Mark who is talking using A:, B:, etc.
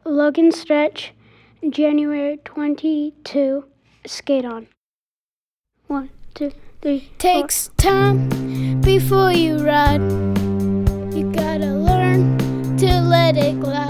A: Logan Stretch, January 22. Skate on. 1, 2, 3.
B: Takes time before you ride. You gotta learn to let it glide.